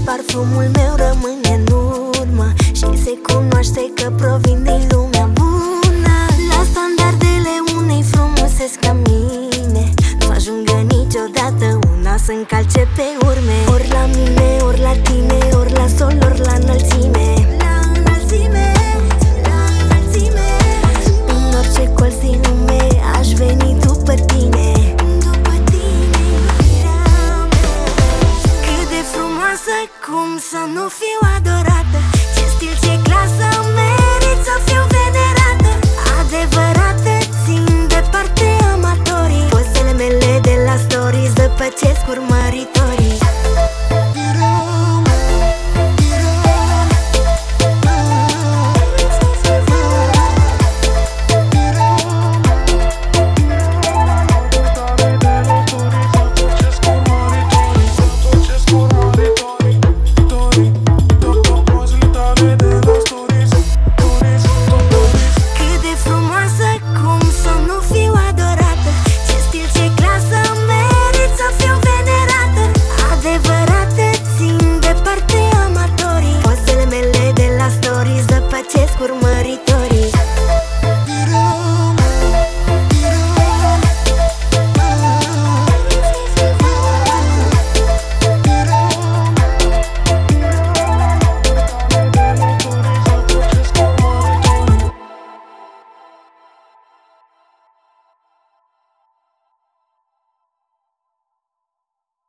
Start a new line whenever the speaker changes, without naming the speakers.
parfumul meu rămâne în urmă și se cunoaște că provin din lumea bună. La standardele unei frumuseți ca mine nu ajungă niciodată una să încalce pe urme. Ori la mine, ori la tine, ori la sol, ori la înălțime. La înălțime, la înălțime. În orice colț din lume aș veni după tine. Cum să nu fiu adorată? Ce stil, ce clasă, merit să fiu venerată. Adevărată, țin departe amatorii. Pozele mele de la stories zăpăcesc urmăritorii.